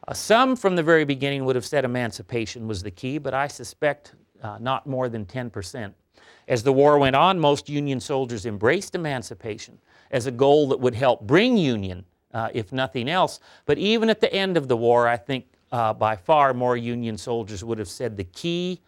Some from the very beginning would have said emancipation was the key, but I suspect not more than 10%. As the war went on, most Union soldiers embraced emancipation as a goal that would help bring Union, if nothing else. But even at the end of the war, I think by far more Union soldiers would have said the key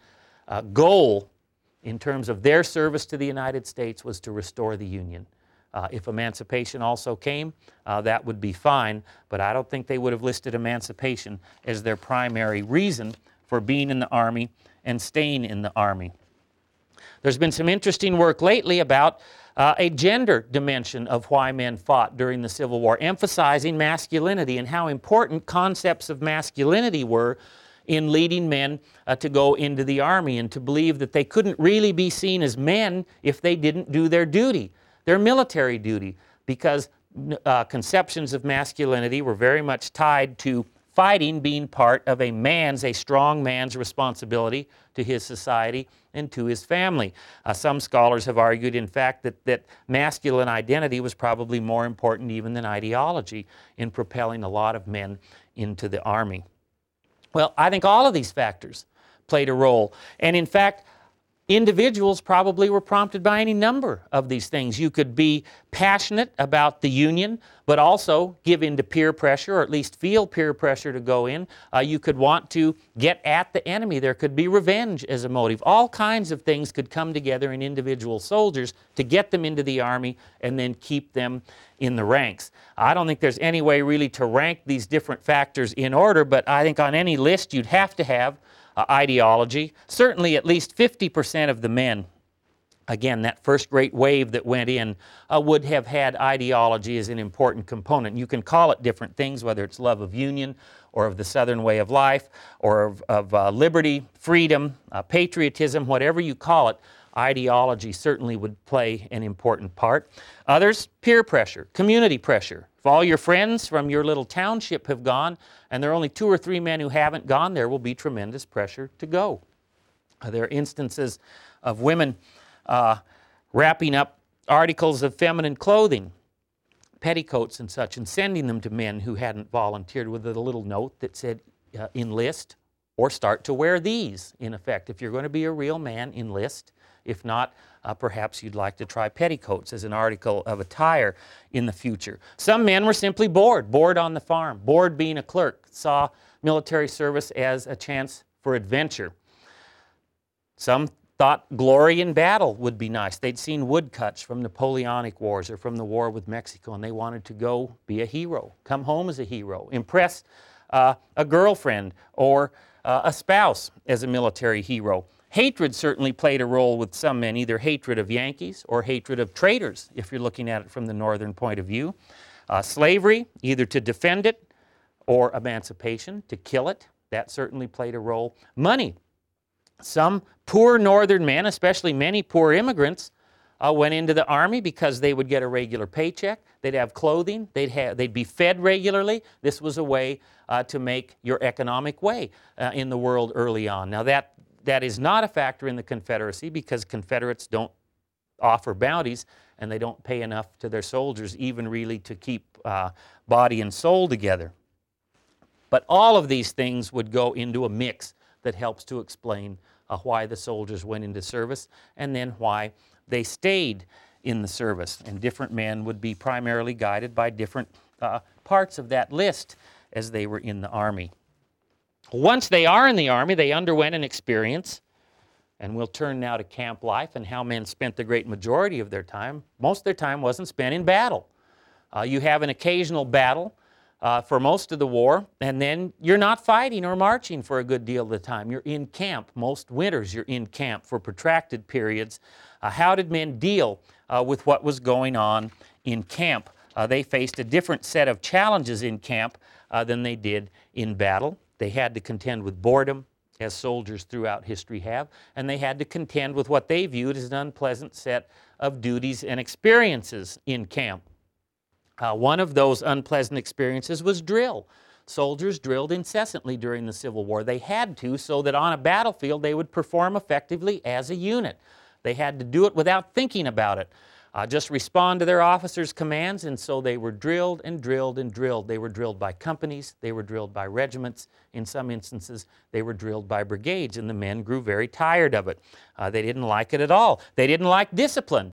goal in terms of their service to the United States was to restore the Union. If emancipation also came, that would be fine, but I don't think they would have listed emancipation as their primary reason for being in the Army and staying in the Army. There's been some interesting work lately about a gender dimension of why men fought during the Civil War, emphasizing masculinity and how important concepts of masculinity were in leading men to go into the Army, and to believe that they couldn't really be seen as men if they didn't do their duty, their military duty, because conceptions of masculinity were very much tied to fighting being part of a strong man's responsibility to his society and to his family. Some scholars have argued, in fact, that masculine identity was probably more important even than ideology in propelling a lot of men into the Army. Well, I think all of these factors played a role. And in fact, individuals probably were prompted by any number of these things. You could be passionate about the Union, but also give in to peer pressure, or at least feel peer pressure to go in. You could want to get at the enemy. There could be revenge as a motive. All kinds of things could come together in individual soldiers to get them into the Army and then keep them in the ranks. I don't think there's any way really to rank these different factors in order, but I think on any list you'd have to have ideology. Certainly at least 50% of the men, again, that first great wave that went in, would have had ideology as an important component. You can call it different things, whether it's love of Union or of the Southern way of life or of liberty, freedom, patriotism, whatever you call it. Ideology certainly would play an important part. Others, peer pressure, community pressure. If all your friends from your little township have gone and there are only 2 or 3 men who haven't gone, there will be tremendous pressure to go. There are instances of women wrapping up articles of feminine clothing, petticoats and such, and sending them to men who hadn't volunteered with a little note that said, enlist or start to wear these, in effect. If you're going to be a real man, enlist. If not, perhaps you'd like to try petticoats as an article of attire in the future. Some men were simply bored on the farm, bored being a clerk, saw military service as a chance for adventure. Some thought glory in battle would be nice. They'd seen woodcuts from Napoleonic Wars or from the war with Mexico, and they wanted to go be a hero, come home as a hero, impress a girlfriend or a spouse as a military hero. Hatred certainly played a role with some men, either hatred of Yankees or hatred of traitors, if you're looking at it from the northern point of view. Slavery, either to defend it or emancipation, to kill it, that certainly played a role. Money. Some poor northern men, especially many poor immigrants, went into the Army because they would get a regular paycheck, they'd have clothing, they'd be fed regularly. This was a way to make your economic way in the world early on. Now that is not a factor in the Confederacy, because Confederates don't offer bounties and they don't pay enough to their soldiers even really to keep body and soul together. But all of these things would go into a mix that helps to explain why the soldiers went into service and then why they stayed in the service. And different men would be primarily guided by different parts of that list as they were in the Army. Once they are in the Army, they underwent an experience, and we'll turn now to camp life and how men spent the great majority of their time. Most of their time wasn't spent in battle. You have an occasional battle for most of the war, and then you're not fighting or marching for a good deal of the time. You're in camp. Most winters you're in camp for protracted periods. How did men deal with what was going on in camp? They faced a different set of challenges in camp than they did in battle. They had to contend with boredom, as soldiers throughout history have, and they had to contend with what they viewed as an unpleasant set of duties and experiences in camp. One of those unpleasant experiences was drill. Soldiers drilled incessantly during the Civil War. They had to, so that on a battlefield they would perform effectively as a unit. They had to do it without thinking about it. just respond to their officers' commands, and so they were drilled and drilled and drilled. They were drilled by companies, they were drilled by regiments. In some instances, they were drilled by brigades, and the men grew very tired of it. They didn't like it at all. They didn't like discipline.